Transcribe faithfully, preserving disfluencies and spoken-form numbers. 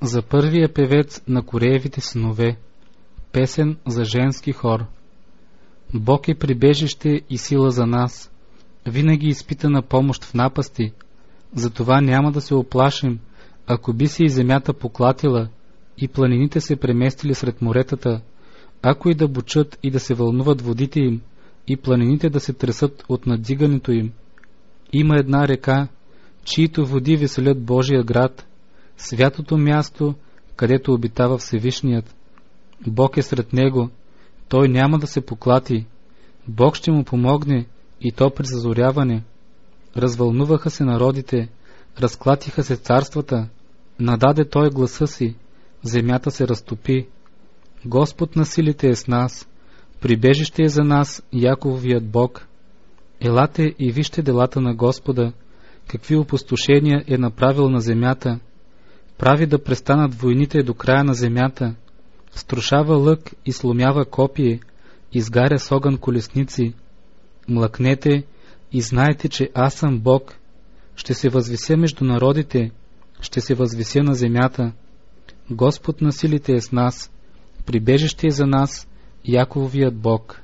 За първия певец на Кореевите синове. Песен за женски хор. Бог е прибежище и сила за нас. Винаги изпита на помощ в напасти. Затова няма да се оплашим, ако би се и земята поклатила и планините се преместили сред моретата, ако и да бучат и да се вълнуват водите им и планините да се тресат от надигането им. Има една река, чието води веселят Божия град, святото място, където обитава Всевишният. Бог е сред него, той няма да се поклати. Бог ще му помогне, и то при зазоряване. Развълнуваха се народите, разклатиха се царствата, нададе той гласа си, земята се разтопи. Господ на силите е с нас, прибежище е за нас Якововият Бог. Елате и вижте делата на Господа, какви опустошения е направил на земята. Прави да престанат войните до края на земята, струшава лък и сломява копие, изгаря с огън колесници. Млъкнете и знайте, че аз съм Бог. Ще се възвися между народите, ще се възвися на земята. Господ на силите е с нас, прибежище е за нас Якововият Бог.